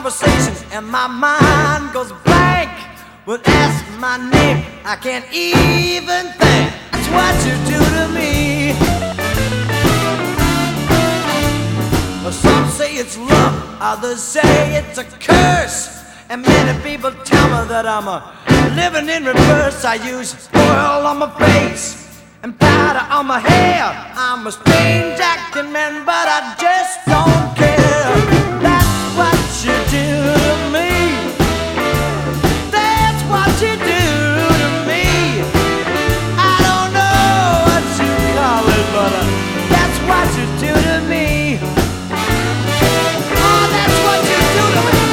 conversation and my mind goes blank. When ask my name, I can't even think. That's what you do to me. Some say it's love, others say it's a curse. And many people tell me that I'm living in reverse. I use oil on my face and powder on my hair. I'm a strange acting man, but I just don't care. That's what you do to me. That's what you do to me. I don't know what you call it, but that's what you do to me. Oh, that's what you do to me.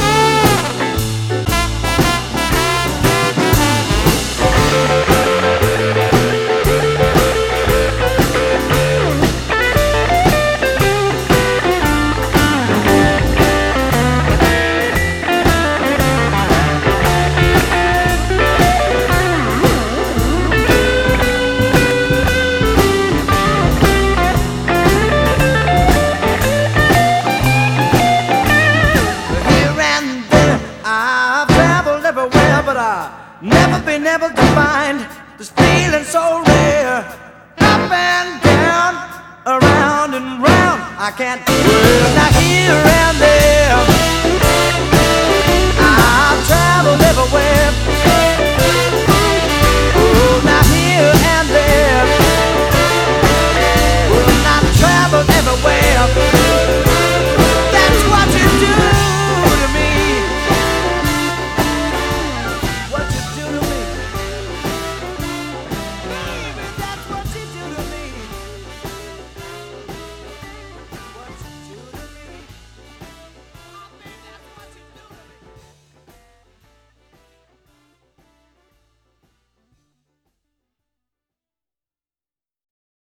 Never been able to find this feeling so rare. Up and down, around and round, I can't well, not here and there.